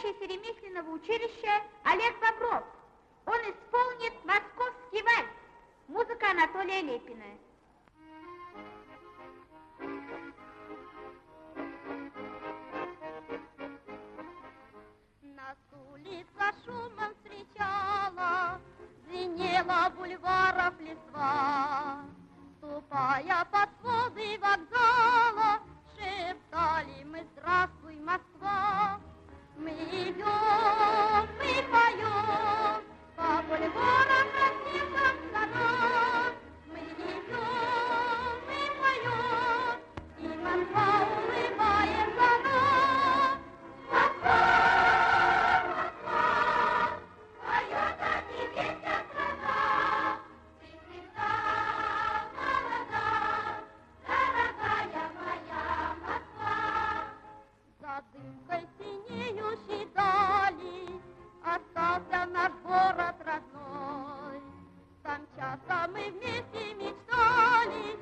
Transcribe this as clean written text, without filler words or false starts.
учащийся ремесленного училища Олег Бобров. Он исполнит московский вальс. Музыка Анатолия Лепина. Нас улица шумом встречала, звенела бульваров листва. Ступая под своды вокзала, шептали мы: здравствуй, Москва. Мы идем, мы поем по бульварам разнесом садам. Мы идем, мы поем, и Москва улыбается нам. Москва, Москва, поет о тебе вся страна. Ты всегда молода, дорогая моя Москва. За дымкой синеющей дали остался наш город родной. Там часто мы вместе мечтали